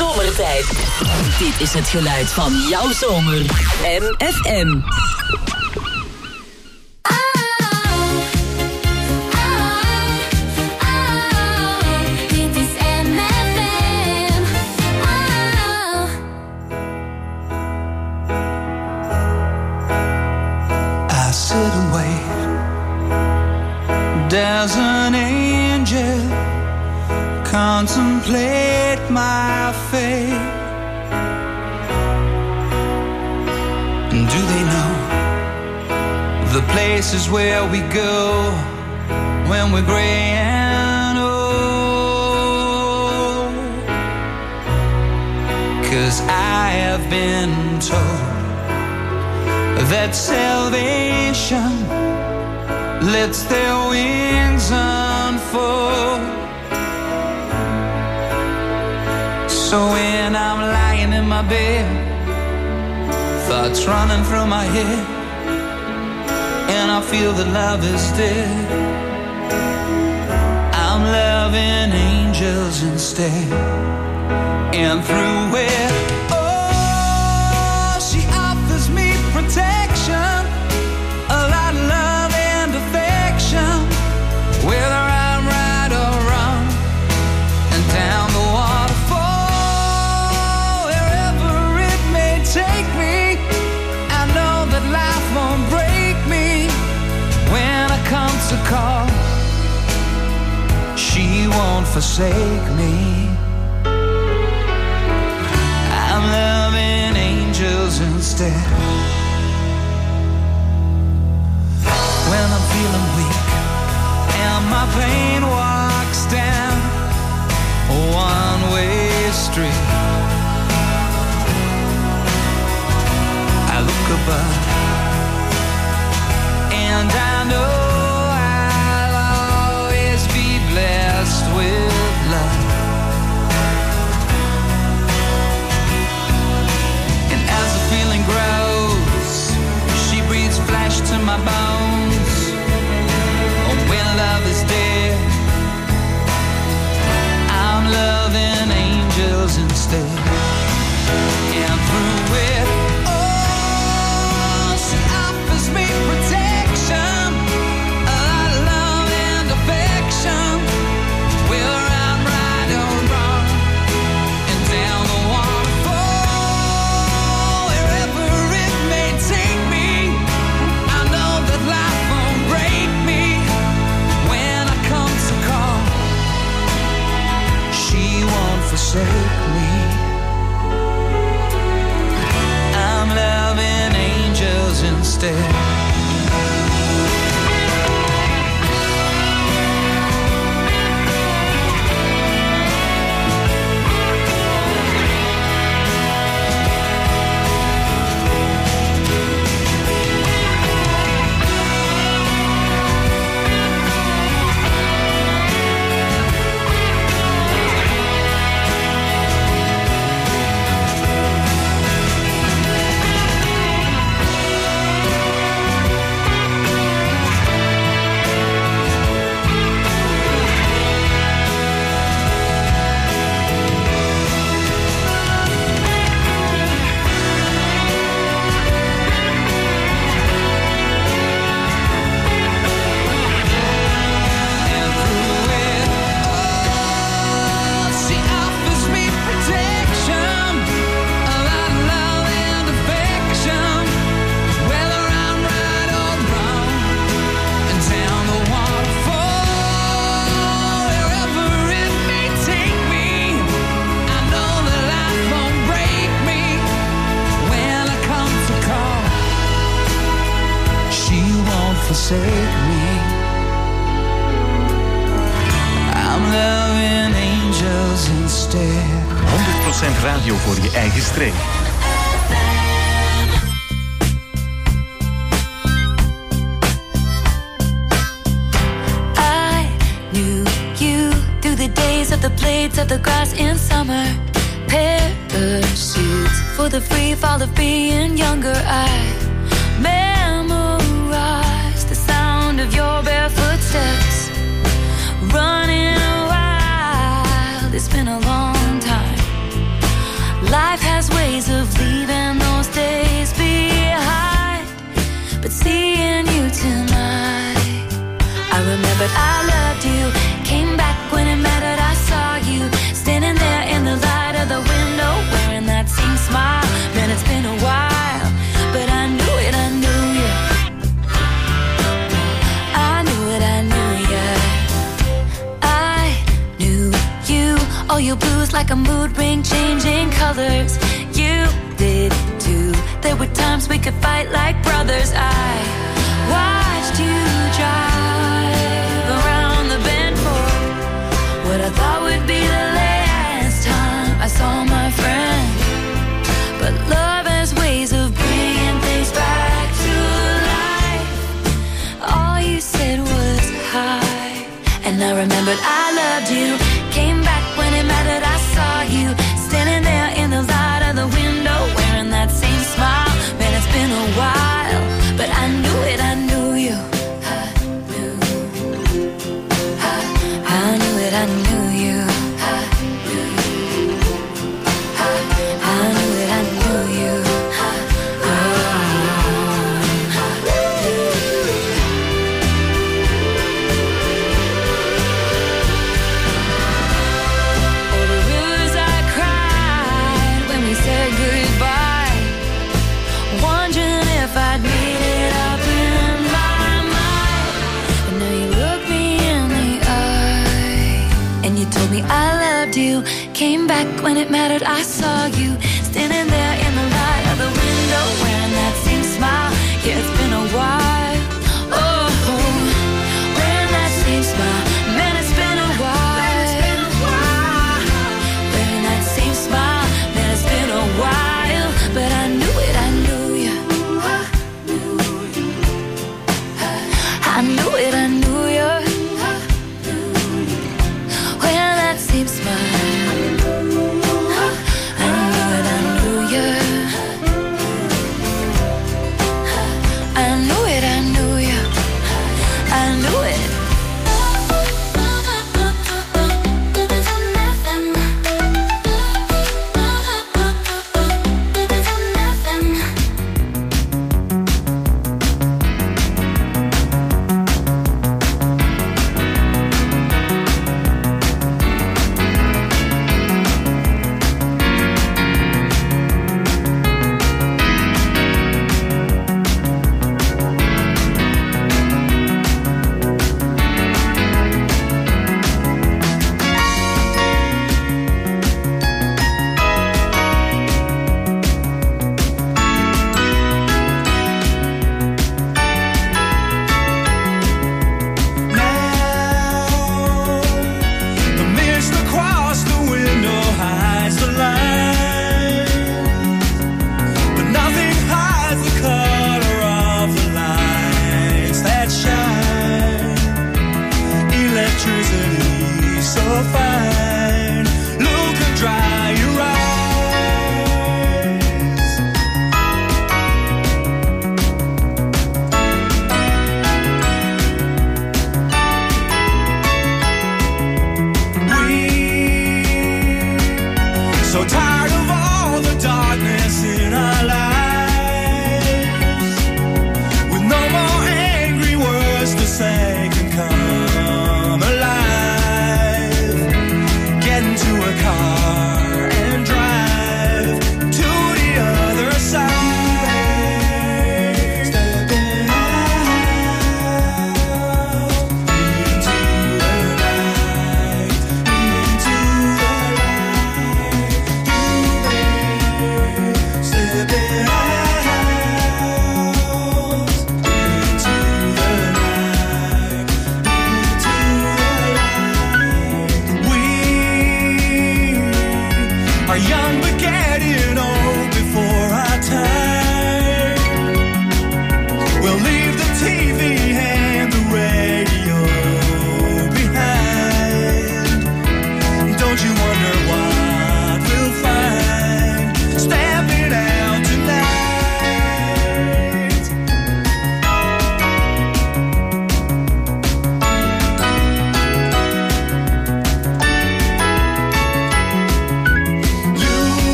zomertijd. Dit is het geluid van jouw zomer. MFM. Sit and wait. There's an angel, contemplate my fate. And do they know the places where we go when we're gray and old? 'Cause I have been told that salvation lets their wings unfold. So when I'm lying in my bed, thoughts running through my head, and I feel that love is dead, I'm loving angels instead. And through it, protection, a lot of love and affection, whether I'm right or wrong, and down the waterfall, wherever it may take me, I know that life won't break me. When I come to call, she won't forsake me. I'm loving angels instead. When I'm feeling weak and my pain walks down a one-way street, I look above and I know I'll always be blessed with love. And as the feeling grows, she breathes flesh to my bones. When love is dead, I'm loving angels instead. And through it, oh, she offers me protection, a lot of love and affection, whether I'm right or wrong, and down the waterfall, wherever it may take me, I know that life won't break me. Forsake me. I'm loving angels instead. Forsake me. I'm loving angels instead. 100% radio voor je eigen streek. I knew you through the days of the blades of the grass in summer. Parachutes for the free fall of being younger. I memorized the sound of your barefoot steps, running wild. It's been a long time. remembered I loved you. Came back when it mattered, I saw you standing there in the light of the window, wearing that same smile. Man, it's been a while, but I knew it, I knew you. I knew it, I knew you. I knew you. All your blues like a mood ring, changing colors. You did too. There were times we could fight like brothers. I watched you drive around the bend for what I thought would be the last time I saw my friend. But love has ways of bringing things back to life. All you said was hi, and I remembered I loved you. Came back when it mattered, I saw you standing there in the light of the window, wearing that same smile. Man, it's been a while, but I knew it, I knew you. I knew it, I knew you. I knew it, I knew you. All the rivers I cried when we said goodbye, wondering if I'd made it up in my mind. And now you look me in the eye, and you told me I loved you. Came back when it mattered, I saw you standing there in the light of the window, wearing that same smile. Yeah, it's been a while. Oh, wearing that same smile. Man, it's been a while. Wearing that same smile. Man, it's been a while, but I knew it, I knew you. I knew it, I knew you. Wearing that same smile. I knew it, I knew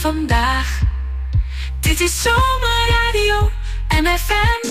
vandaag. Dit is Zomerradio MFM.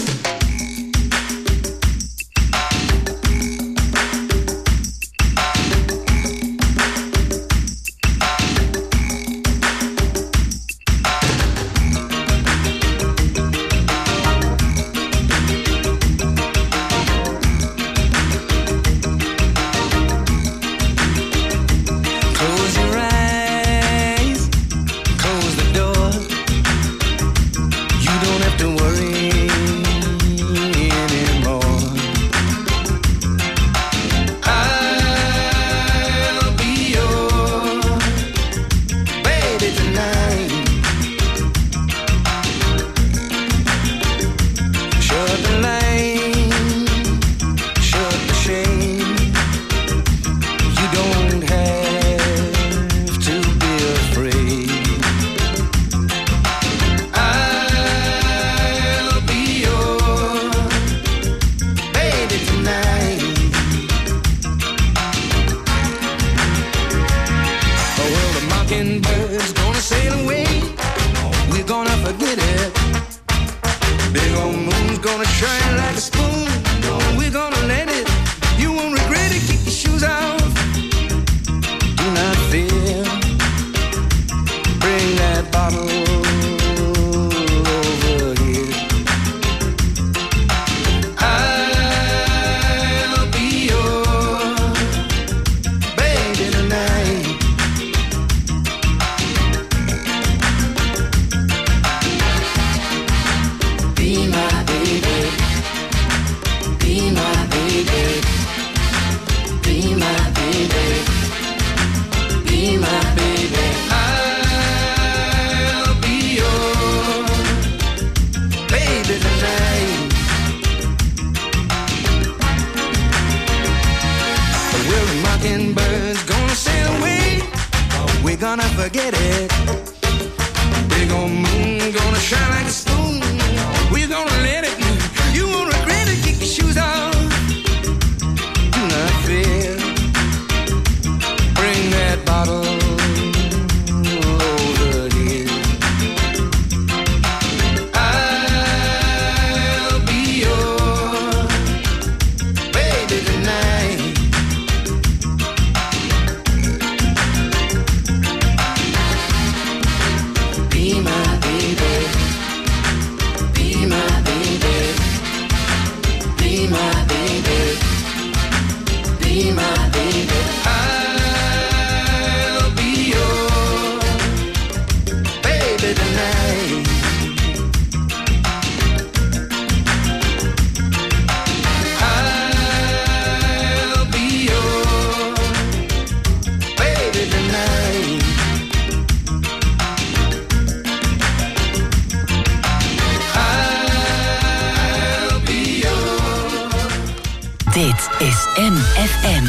Dit is MFM.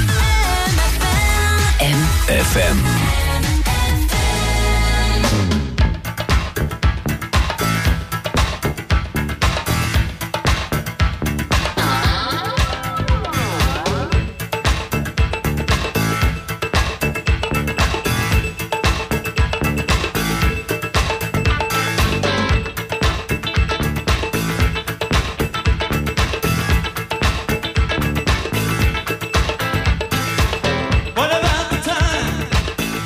MFM. What about the time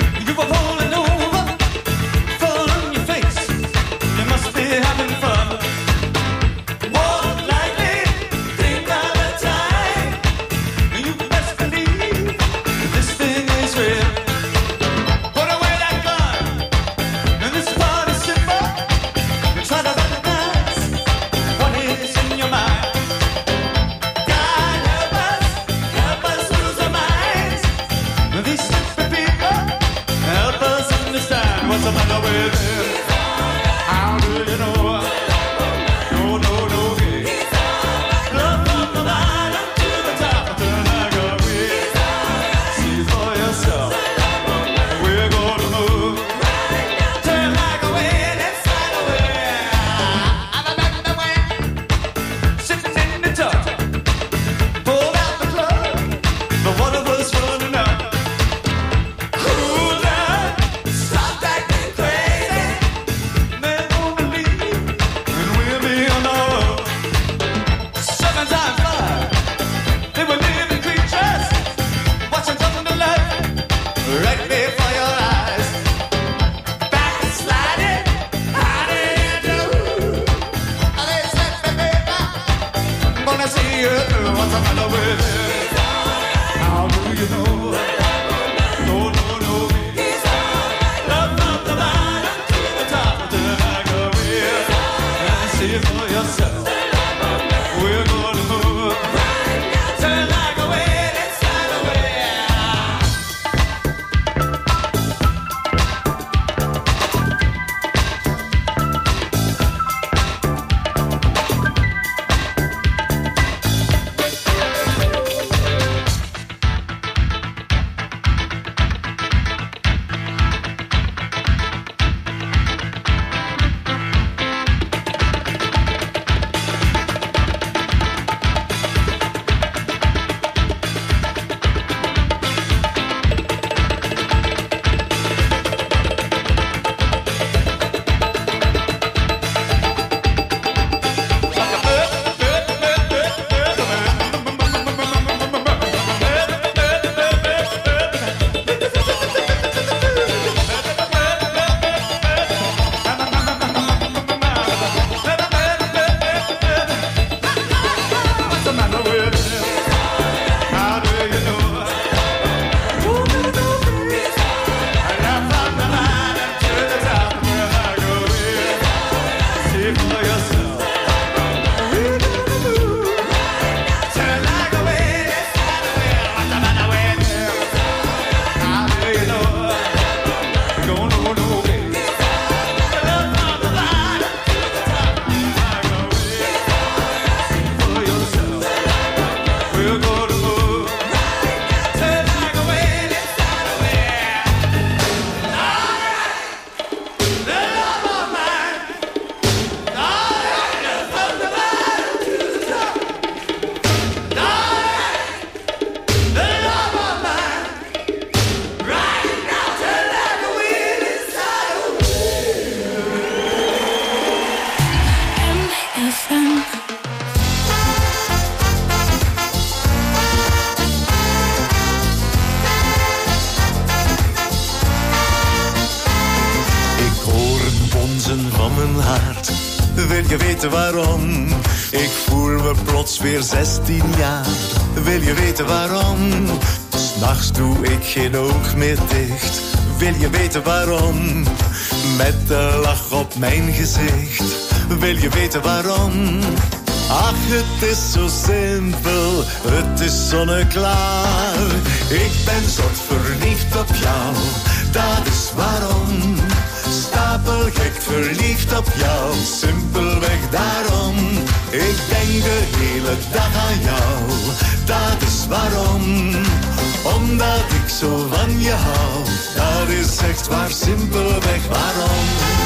Wil je weten waarom? Ik voel me plots weer 16 jaar. Wil je weten waarom? 'S Nachts doe ik geen oog meer dicht. Wil je weten waarom? Met de lach op mijn gezicht. Wil je weten waarom? Ach, het is zo simpel, het is zonneklaar. Ik ben zot verliefd op jou, dat is waarom. Stapelgek verliefd op jou, simpelweg daarom. Ik denk de hele dag aan jou, dat is waarom. Omdat ik zo van je hou, dat is echt waar, simpelweg waarom.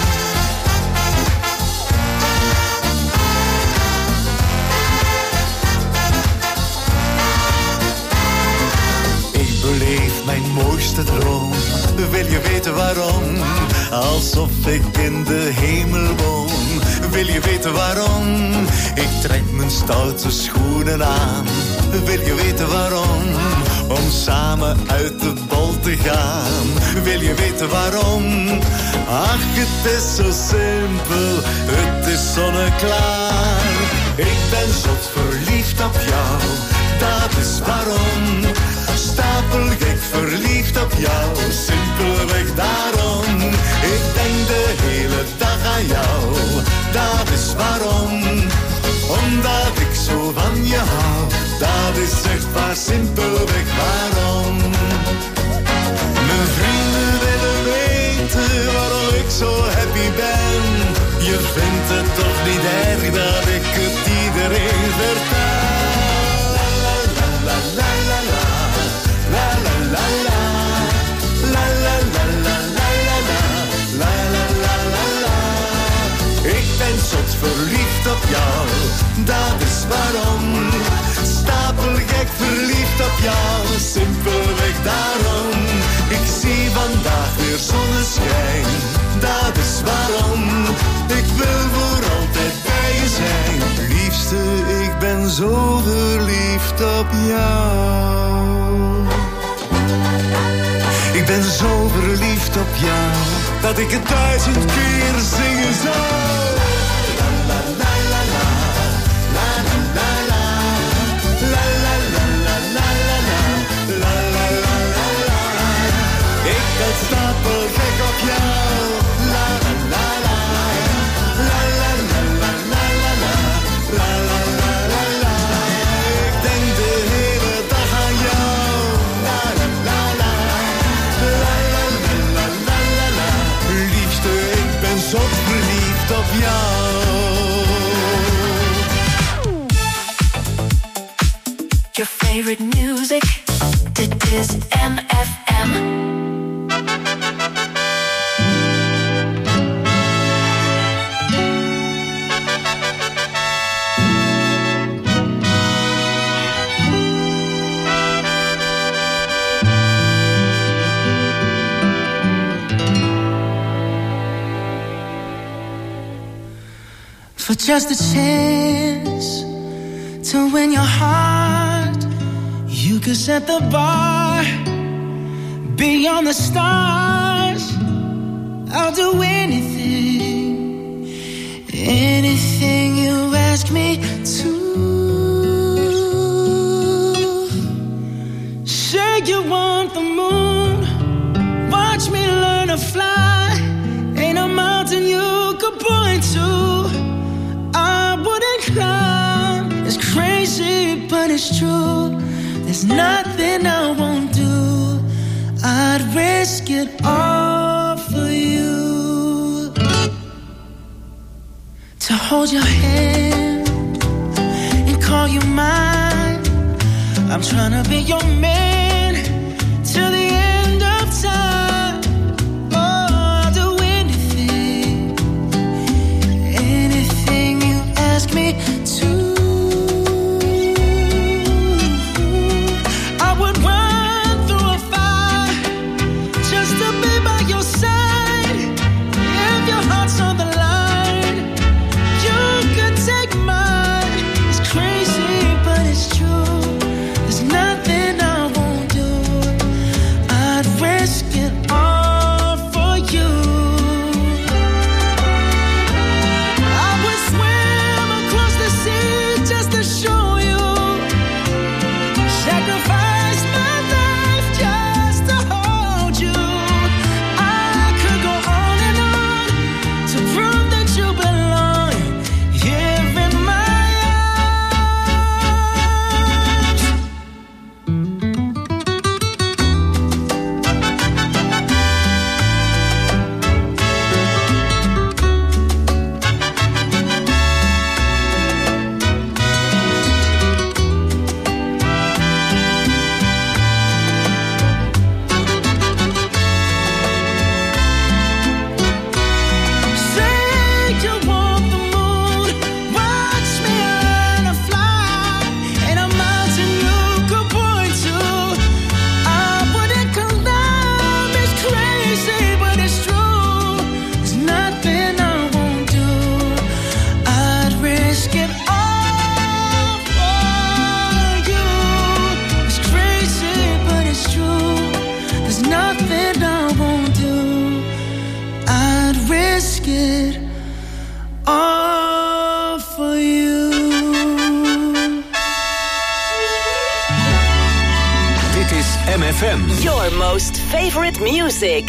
Ik beleef mijn mooiste droom. Wil je weten waarom? Alsof ik in de hemel woon. Wil je weten waarom? Ik trek mijn stoute schoenen aan. Wil je weten waarom? Om samen uit de bol te gaan. Wil je weten waarom? Ach, het is zo simpel, het is zonneklaar. Ik ben zot verliefd op jou, dat is waarom. Stapelgek verliefd op jou, simpelweg daarom. Ik denk de hele dag aan jou, dat is waarom. Omdat ik zo van je hou, dat is echt waar, simpelweg waarom. Mijn vrienden willen weten waarom ik zo happy ben. Je vindt het toch niet erg dat ik het iedereen vertel. La la la la la la la la la la la la la la la la la la. Ik ben zot verliefd op jou, dat is waarom. Stapelgek verliefd op jou, simpelweg daarom. Ik zie vandaag weer zonneschijn, dat is waarom. Ik wil voor altijd bij je zijn. Liefste, ik ben zo verliefd op jou. Ik ben zo verliefd op jou, dat ik het 1000 keer zingen zou. La la la la la, la la la la, la la la la la la, la la la la la. Ik ben stapelgek op jou. La la la la, la la la la la la, la la la la la. Ik denk de hele dag aan jou. La la la la, la la la la la la. Liefste, ik ben zo verliefd op jou. Your favorite music, dit is MFM. For just a chance to win your heart, you could set the bar beyond the stars. I'll do anything, anything you ask me to. Say you want the moon, watch me learn to fly. Ain't a mountain you could point to I wouldn't climb. It's crazy, but it's true. There's nothing I won't do. I'd risk it all for you. To hold your hand and call you mine. I'm trying to be your man till the end of time. Oh, I'll do anything, anything you ask me to. I would run through a fire just to be by your side. If your heart's on the line, you could take mine. It's crazy, but it's true. There's nothing I won't risk it all for you. Dit is MFM. Your most favorite music.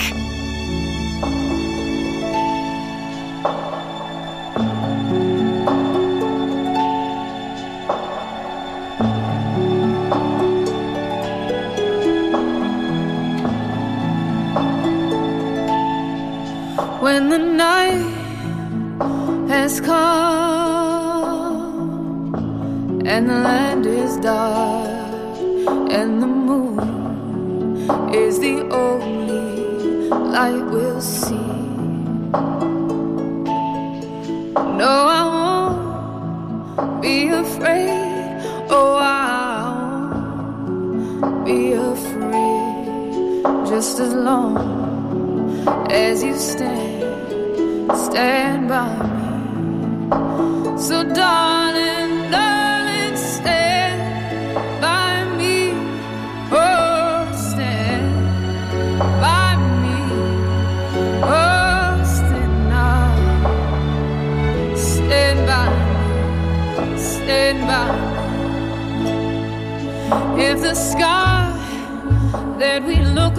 When the night has come and the land is dark and the moon is the only light we'll see. No, I won't be afraid. Oh, I won't be afraid. Just as long as you stand by me. So darling, darling, stand by me. Oh, stand by me. Oh, stand now. Stand by me. Stand by me. If the sky that we look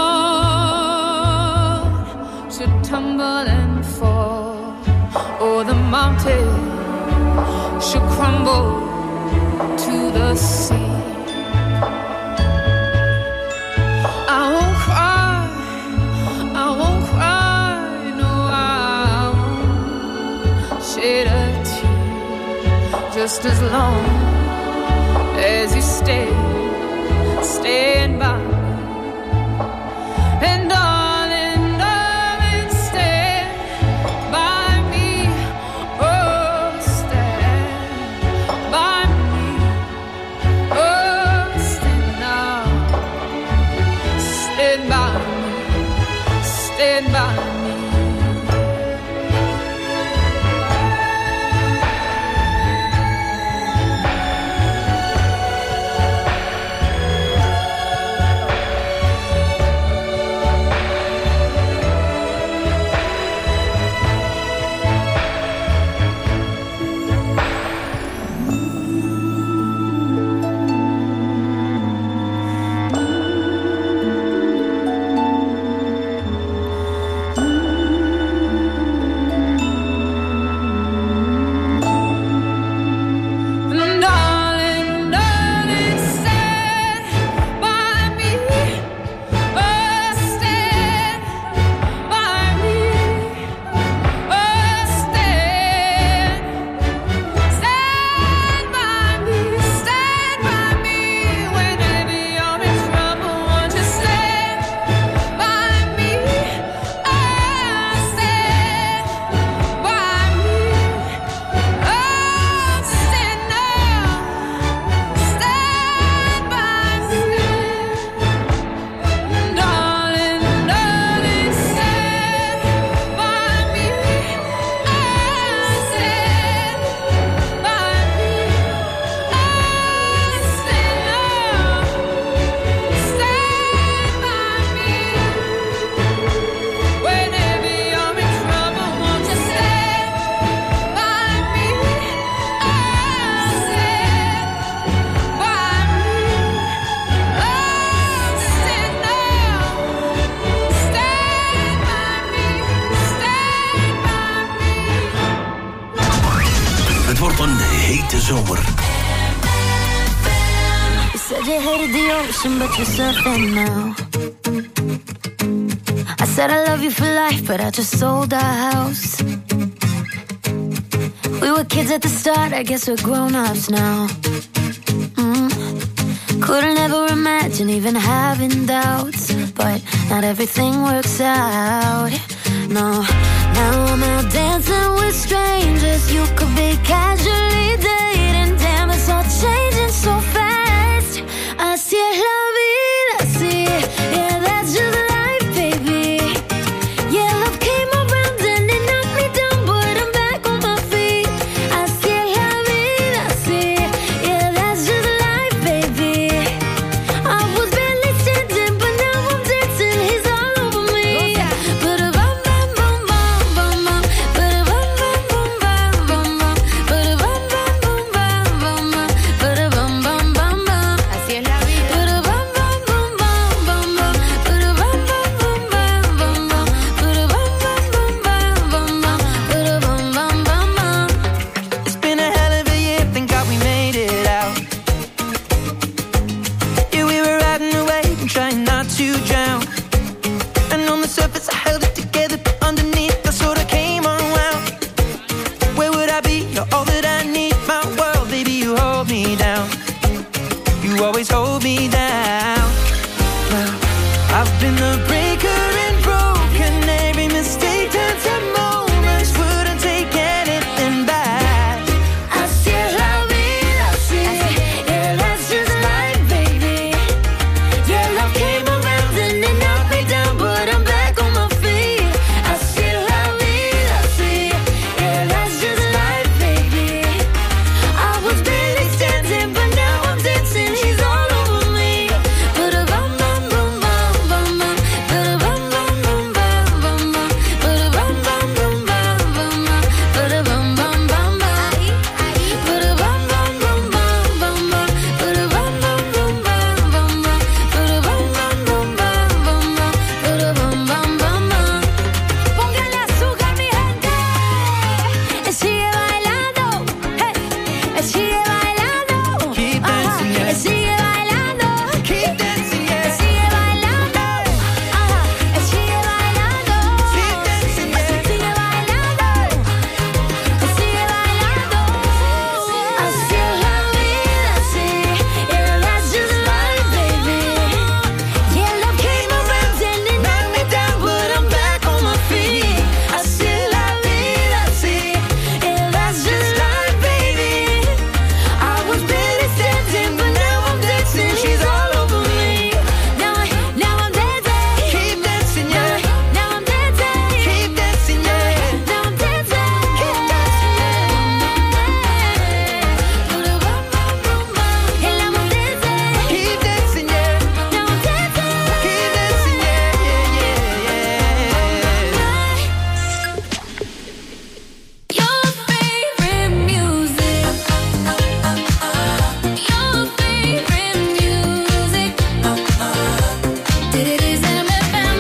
upon should tumble and fall, or the mountain should crumble to the sea, I won't cry, I won't cry, no, I won't shed a tear. Just as long as you stand by me. And stand by me. zomer. You said you hated the ocean, but you're surfing now. I said I love you for life, but I just sold our house. We were kids at the start, I guess we're grown-ups now. Couldn't ever imagine even having doubts, but not everything works out. No, now I'm out dancing with strangers. You could be casually dating. Damn, it's all changing so fast. Así es la vida, así, yeah, that's just life, baby. Yeah, love came around and it knocked me down, but I'm back on my feet. Así es la vida, así, yeah, that's just life, baby. I was barely standing, but now I'm dancing. He's all over me. But bum bum bum bum bum to drown. And on the surface I held it together, but underneath I sort of came unwound. Where would I be? You're all that I need, my world, baby, you hold me down. You always hold me down. Well, I've been the breaker and broken. Every mistake turns to moments. Wouldn't take anything back. Así es la vida, así. Yeah, that's just life, baby. Yeah, love came around and it knocked me down, but I'm back on my feet. Así es la vida, así. Yeah, that's just life, baby. I was barely standing, but now I'm dancing. She's all over me. But a bum bum bum bum bum bum. But a bum bum bum bum bum bum. But a bum bum bum bum bum bum. But a bum bum bum bum. But a bum bum bum bum bum bum. But a bum bum bum bum bum bum. But a bum bum bum bum bum bum. But a bum bum bum bum. Póngale azúcar, mi gente. Sigue bailando. Hey. Sigue bailando. Keep dancing, yeah. Sigue bailando. Keep dancing, yeah. Sigue bailando. Sigue bailando. Keep dancing, yeah. Sigue bailando. Sigue bailando. Así es la vida, así. Yeah, that's just life, baby. Yeah, love came around and it knocked me down, but I'm back on my feet. Así es la vida, así. Yeah, that's just life, baby. I was barely standing, but now I'm dancing. She's all over me. Now I'm dancing. Keep dancing, yeah. Now I'm dancing. Keep dancing, yeah. Now I'm dancing. Keep dancing, yeah. Put a bum bum bum bum. And now I'm dancing. Keep dancing, yeah. Now I'm dancing. Keep dancing, yeah, yeah, yeah. Your favorite music. Your favorite music. It is MFM.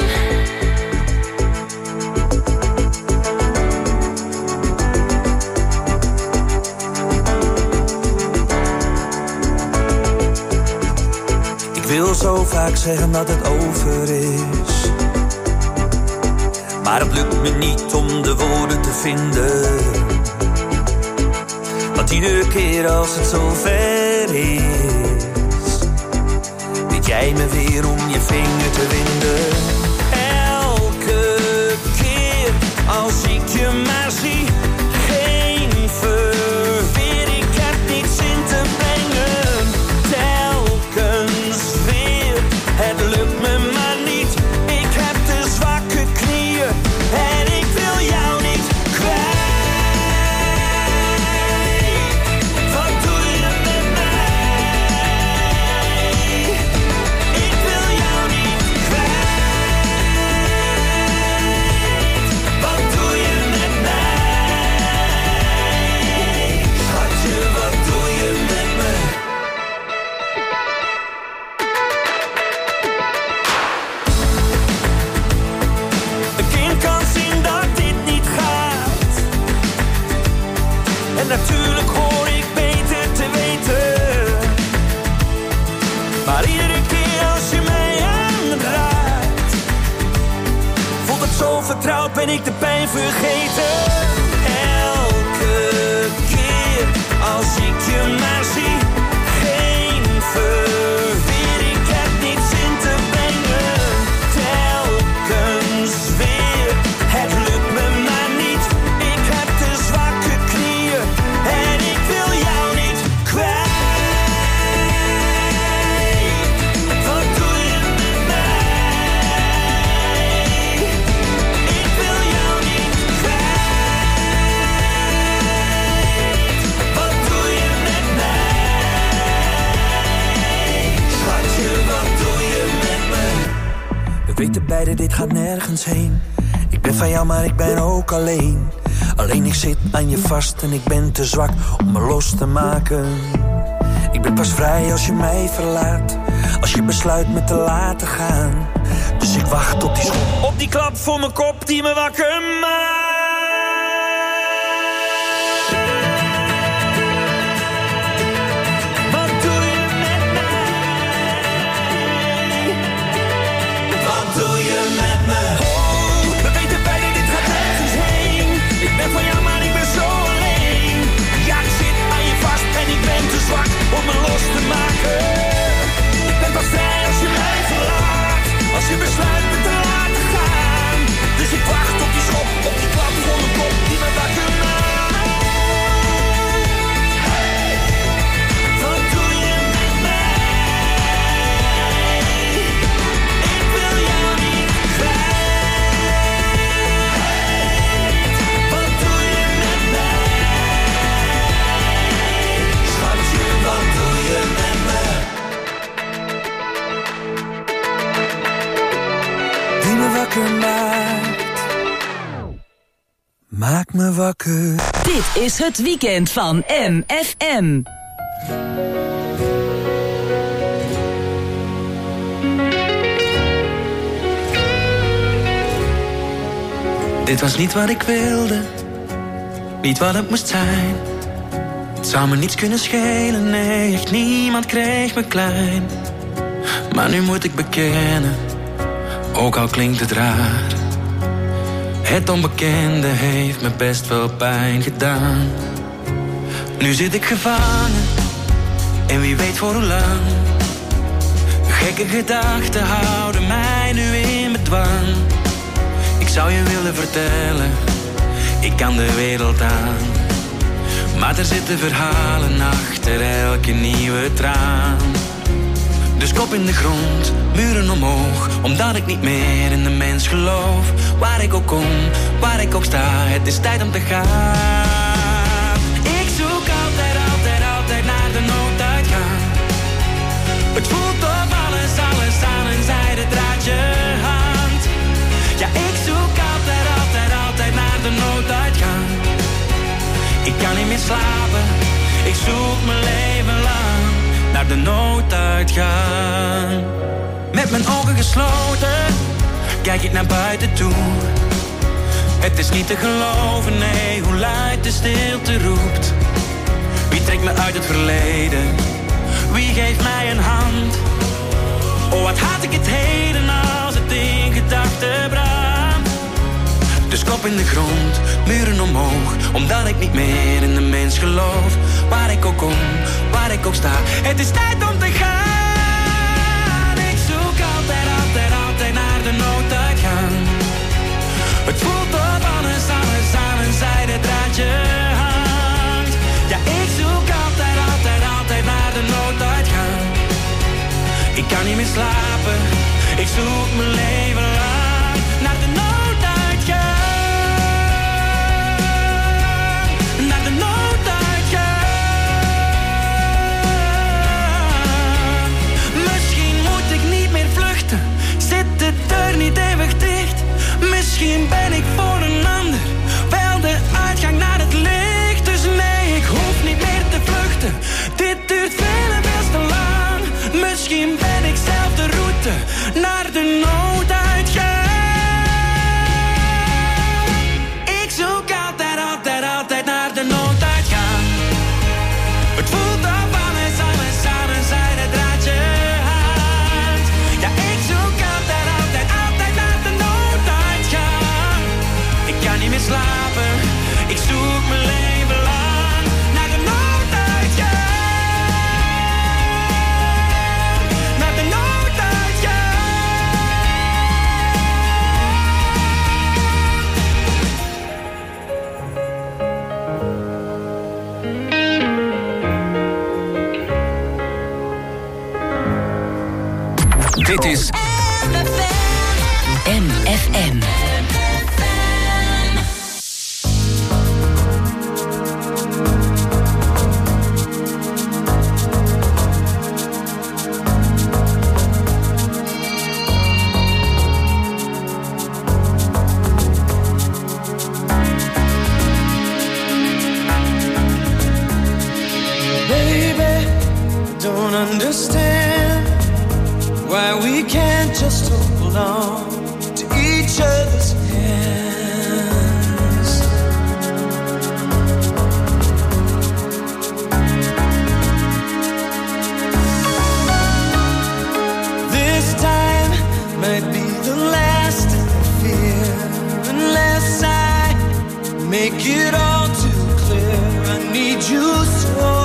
Ik wil zo vaak zeggen dat het over is, maar het lukt me niet om de woorden te vinden. Want iedere keer als het zover is, weet jij me weer om je vinger te winden. Elke keer als ik je maar zie, geen verweer, ik heb niets in te brengen. Telkens weer, het lukt me maar niet. Ik heb te zwakke knieën en ik wil jou niet kwijt. Wat doe je met mij? Ik wil jou niet kwijt. Wat doe je met mij? Schatje, wat doe je met me? Een kind kan zien dat dit niet gaat. En natuurlijk hoor ik beter te weten. Maar iedere keer als je mij aanraakt, voelt het zo vertrouwd, ben ik de pijn vergeten. Elke keer als ik je maar zie, geen verweer, ik heb niets in te brengen. Telkens weer, het lukt me maar niet. Ik heb te zwakke knieën en ik wil jou niet kwijt. Wat doe je met mij? Ik wil jou niet kwijt. Wat doe je met mij? Schatje, wat doe je met me? We weten beiden, dit gaat nergens heen. Ik ben van jou, maar ik ben ook alleen. Alleen ik zit aan je vast en ik ben te zwak om me los te maken. Ik ben pas vrij als je mij verlaat, als je besluit me te laten gaan. Dus ik wacht op die schop, op die klap voor mijn kop die me wakker maakt. Wat doe je met mij? wakker maakt. Maak me wakker. Dit is het weekend van MFM. Dit was niet wat ik wilde, niet wat het moest zijn. Het zou me niets kunnen schelen, nee, echt niemand kreeg me klein. Maar nu moet ik bekennen, ook al klinkt het raar. Het onbekende heeft me best wel pijn gedaan. Nu zit ik gevangen, en wie weet voor hoe lang. Gekke gedachten houden mij nu in bedwang. Ik zou je willen vertellen, ik kan de wereld aan. Maar er zitten verhalen achter elke nieuwe traan. Dus kop in de grond, muren omhoog, omdat ik niet meer in de mens geloof. Waar ik ook kom, waar ik ook sta, het is tijd om te gaan. Ik zoek altijd, altijd, altijd naar de nooduitgang. Het voelt of alles, alles aan een zijden draadje hangt. Ja, ik zoek altijd, altijd, altijd naar de nooduitgang. Ik kan niet meer slapen, ik zoek mijn leven lang naar de nooduitgang. Met mijn ogen gesloten, kijk ik naar buiten toe. Het is niet te geloven, nee, hoe luid de stilte roept. Wie trekt me uit het verleden? Wie geeft mij een hand? Oh, wat haat ik het heden als het in gedachten brandt. Dus kop in de grond, muren omhoog, omdat ik niet meer in de mens geloof. Waar ik ook kom, waar ik ook sta, het is tijd om te gaan. Ik zoek altijd, altijd, altijd naar de nooduitgang. Het voelt of alles, alles aan een zijden draadje hangt. Ja, ik zoek altijd, altijd, altijd naar de nooduitgang. Ik kan niet meer slapen, ik zoek mijn leven lang naar de nooduitgang. Naar de nooduitgang. Misschien moet ik niet meer vluchten, zit de deur niet eeuwig dicht. Misschien ben ik voor een ander wel de uitgang naar het licht. Dus nee, ik hoef niet meer te vluchten, dit duurt veel en veel te lang. Misschien ben ik zelf de route naar de nooduitgang. Ik zoek altijd, altijd, altijd naar de nooduitgang. Het voelt of alles, alles aan een zijden draadje hangt. Ja, ik zoek altijd, altijd, altijd naar de nooduitgang. Ik kan niet meer slapen, ik zoek mijn leven lang naar de nooduitgang. Naar de nooduitgang. Dit is MFM. Baby, don't understand why we can't just hold on to each other's hands. This time might be the last I fear, unless I make it all too clear. I need you so.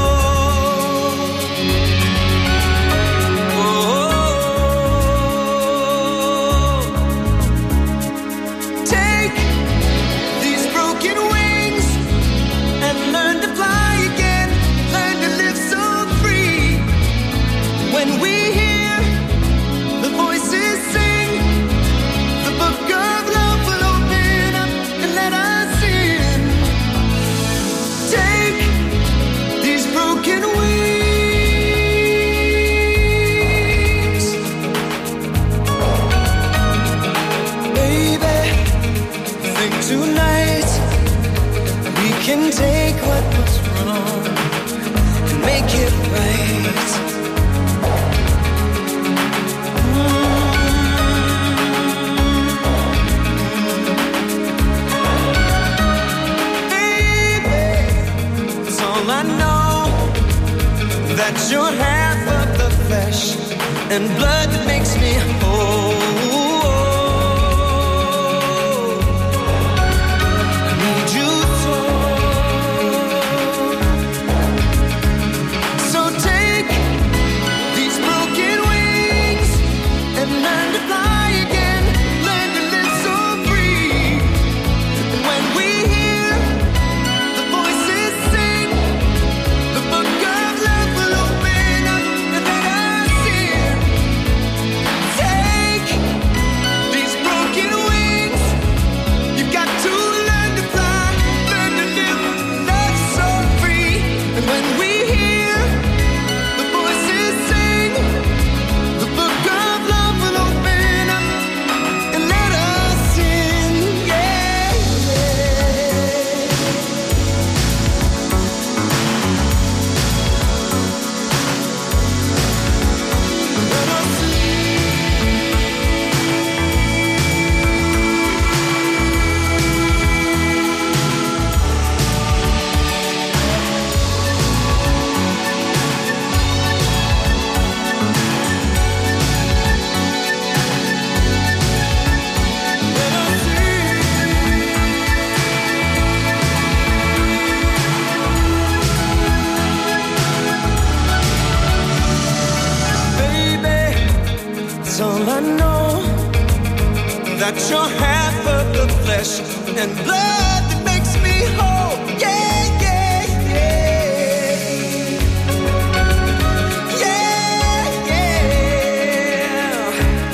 can take what was wrong and make it right. I know that you're half of the flesh and blood that makes me whole. I need you so take these broken wings and learn to fly again, learn to live so free. And when we hear the voices sing, the book of love will open up and let us in. Take these broken wings. You've got to learn to fly, learn to live, love so free. And when we hear the voices sing, the book of love will open up and let us in. Yeah, let us in. Baby, it's all I know, that you're half of the flesh and blood that makes me whole. Yeah, yeah, yeah. Yeah, yeah.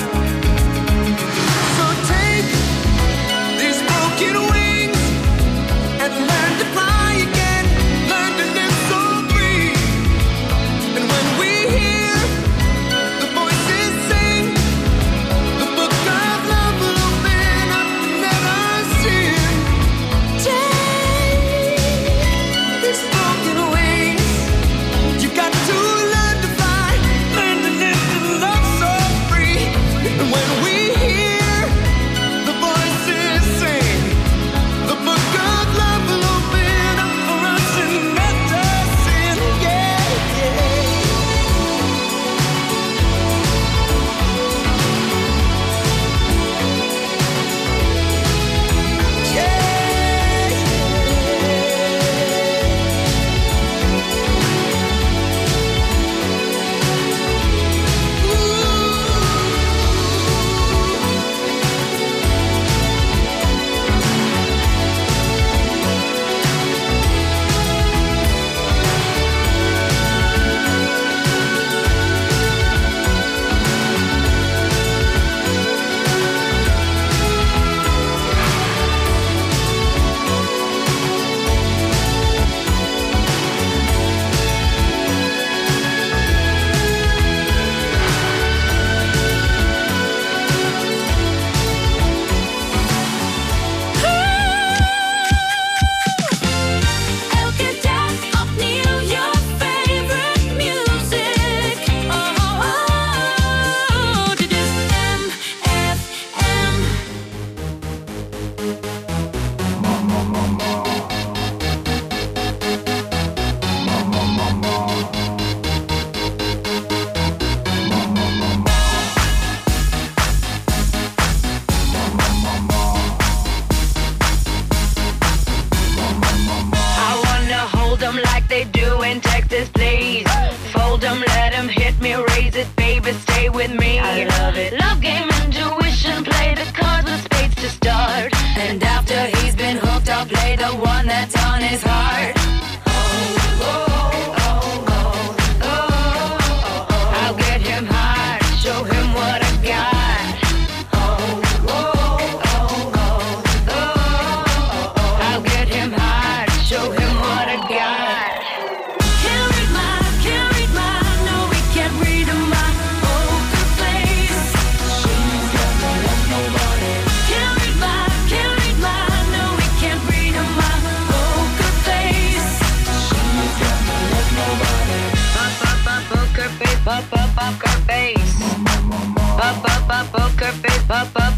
So take these broken wings and learn to fly again, learn to live so free. And when we hear the voices sing, the book of love will open up and let us in. Take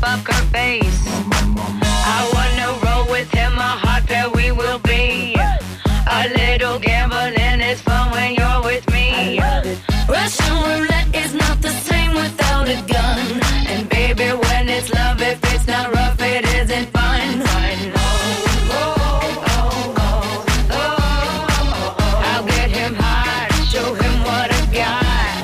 poker face. I wanna roll with him, a hot pair we will be. A little gambling is fun when you're with me. Russian roulette is not the same without a gun. And baby, when it's love, if it's not rough, it isn't fun. I'll get him high, show him what I got.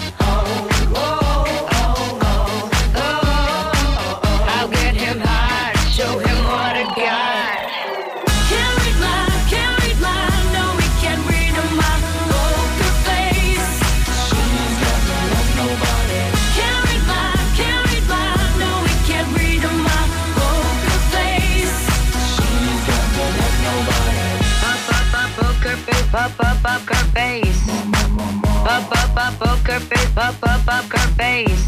I'll get him high, show him what I got. Can't read my, no, we can't read my poker face. She's got no love, nobody. Can't read my, no, we can't read my poker face. She's got no love, nobody. Poker face, poker face. Poker face, poker face.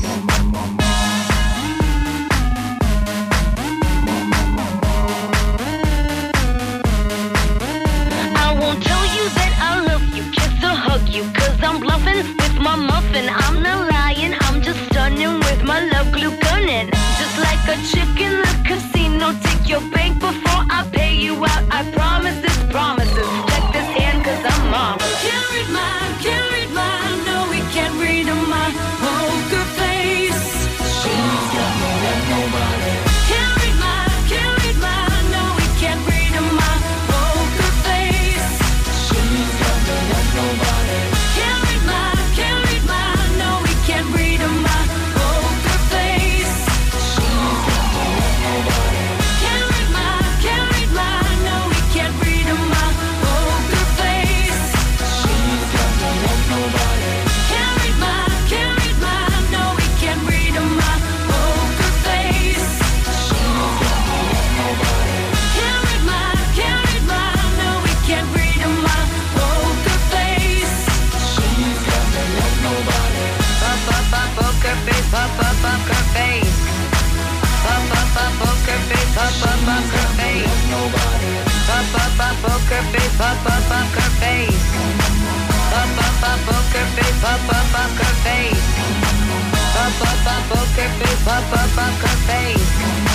I won't tell you that I love you, kiss or hug you, 'cause I'm bluffing with my muffin. I'm not lying, I'm just stunning with my love glue gunning. Just like a chick in the casino, take your bank before I pay you out. I promise this promises. Check this hand 'cause I'm mom. Can't read my, no, we can't read my poker face. She's got no love, nobody. Can't read my, no, we can't read my poker face. She's got no love, nobody. Can't read my, no, we can't read my poker face. She's got no love, nobody. Can't read my, no, we can't read my poker face. She's got no love, nobody. Can't read my, no, we can't read my poker face. She's got no love, nobody. Can't read my, no, we can't read my poker face. She's got no love, nobody. Poker face, poker face. Poker face, poker face. Nobody. Poker face, poker face. Poker face, poker face. Poker face, poker face.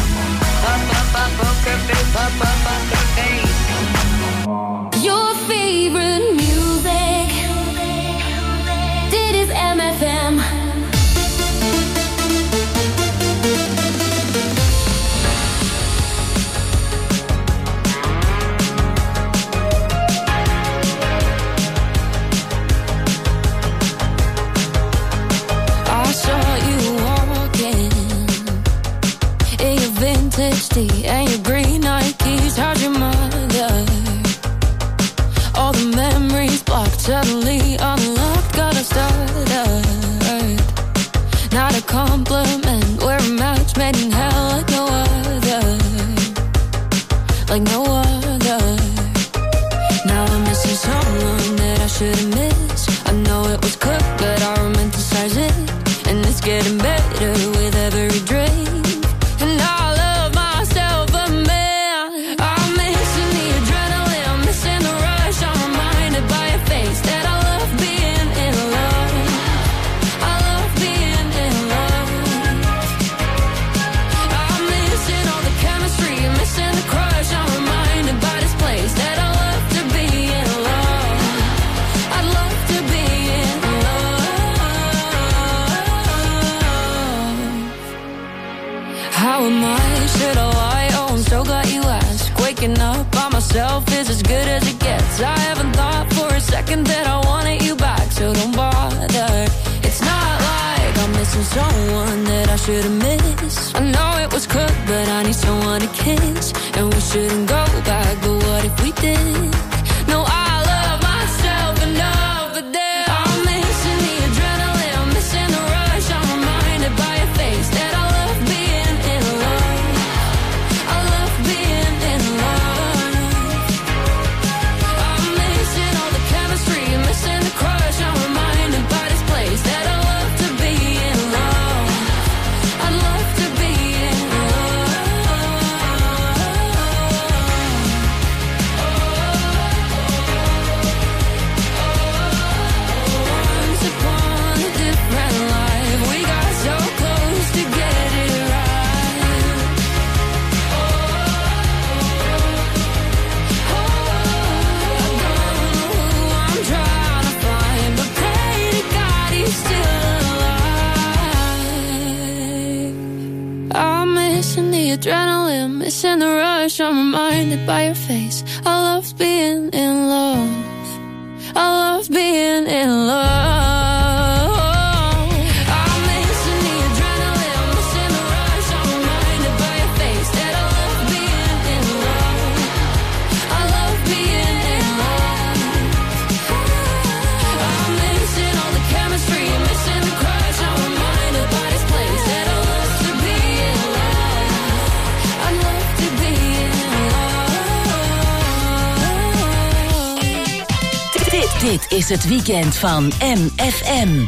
Poker face, poker face. Your favorite music. Dit is MFM. I saw you walking in your vintage tee and your green Nikes. How'd your mother? All the memories blocked, suddenly unlocked. Got us started. Not a compliment, we're a match made in hell like no other. Like no other. Now I'm missing someone that I shouldn't miss. I know it was cooked, but I romanticize it. And it's getting better with every drink. And I love myself a man. I'm missing the adrenaline, I'm missing the rush. I'm reminded by your face that I love being in love. I love being in love. I'm missing all the chemistry, I'm missing the crush. I'm reminded by this place that I love to be in love. I'd love to be in love. How am I? Should I lie? Oh, I'm so glad you asked. Waking up by myself is as good as it gets. I haven't thought for a second that I wanted you back, so don't bother. It's not like I'm missing someone that I should've missed. I know it was cooked, but I need someone to kiss. And we shouldn't go back, but what if we did? No, I love myself enough, but then I'm missing the adrenaline, I'm missing the rush. I'm reminded by your face that I love being in love. I love being in love. I'm missing all the chemistry, I'm missing the crush. I'm reminded by this place that I love to be in love. I'd love to be in love. the adrenaline, missing the rush. I'm reminded by your face. I love being in love. I love being in love. I'm missing the adrenaline, missing the rush. I'm reminded by your face that I love being in love. I love being in love. I'm missing all the chemistry, missing the crush. I'm reminded by this place that I love to be in love. I love to be in love. Dit is het weekend van MFM.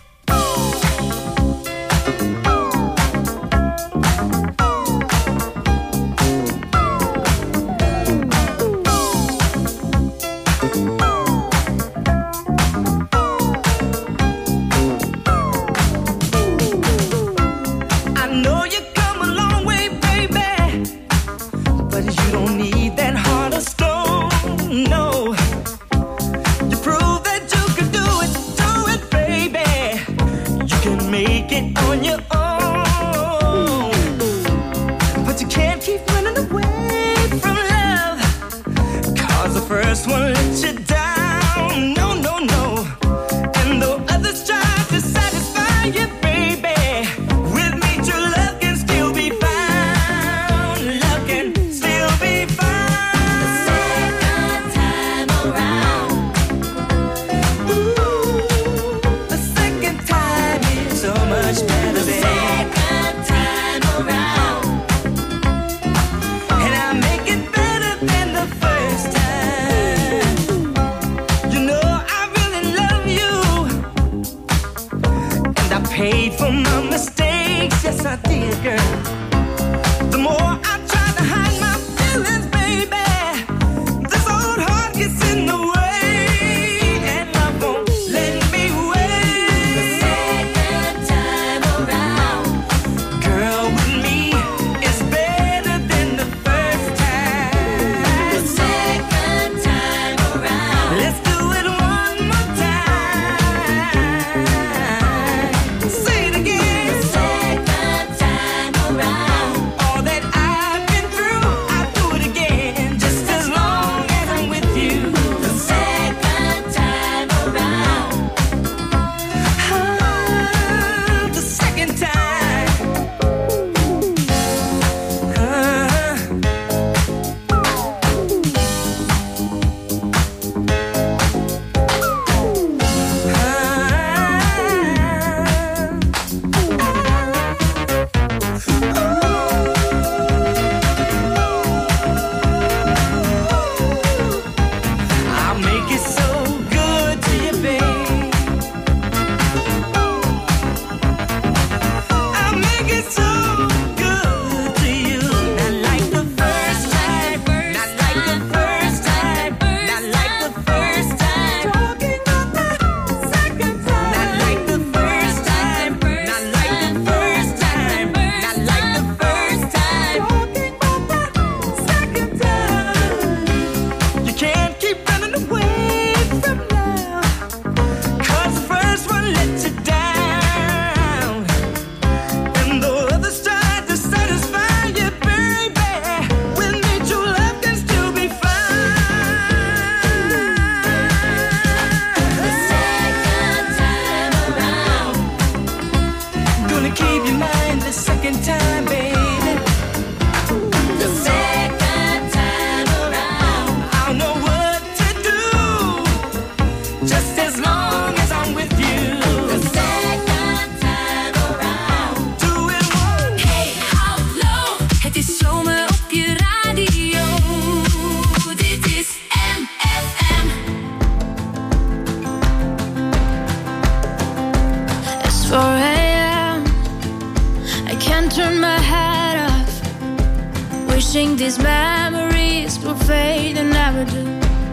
These memories will fade and never do.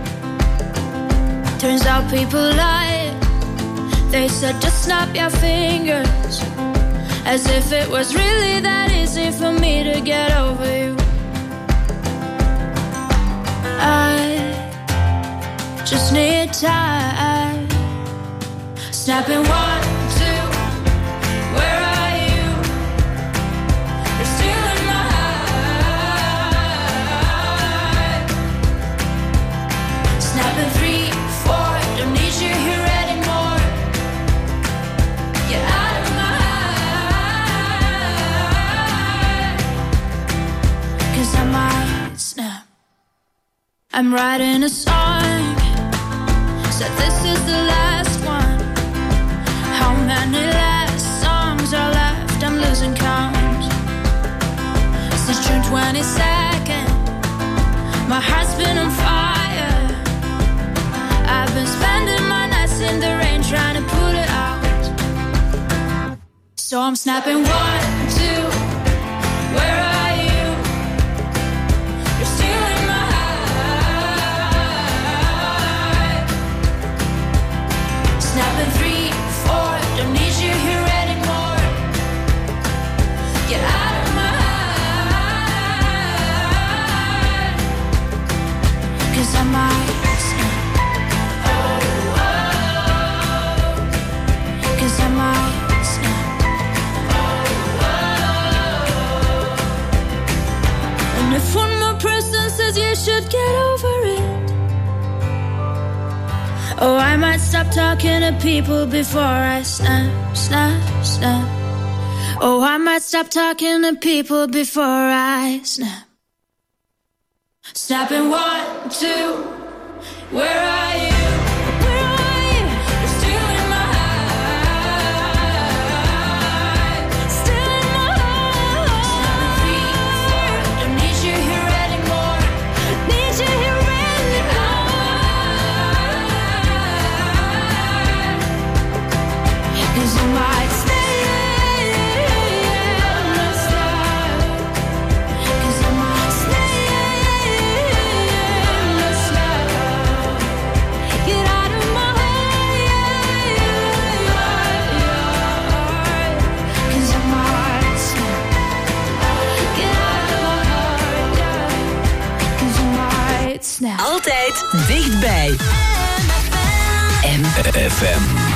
Turns out people lie. They said just snap your fingers, as if it was really that easy for me to get over you. I just need time. Snapping 1, 2, where are you? You're still in my heart. snap. I'm writing a song, said this is the last one. How many last songs are left? I'm losing count. Since June 22nd, my heart's been on fire. I've been spending my nights in the rain trying to put it out. So I'm snapping 1, 2, where are you? You're still in my heart. Snapping 3, 4, don't need you here anymore. Get out of my heart. 'Cause I might snap. Oh, oh. 'Cause I might snap. And if one more person says you should get over it, oh, I might stop talking to people before I snap, snap, snap. Oh, I might stop talking to people before I snap. Snapping 1, 2, where are you? Where are you? You're still in my heart. Still in my heart. Snapping 3, 4, don't need you here anymore. Need you here anymore. 'Cause I might stay in the sky. 'Cause I might stay in the sky. Get out of my heart. 'Cause I might snap. Get out of my heart, yeah. 'Cause I might snap. Altijd dichtbij. FM.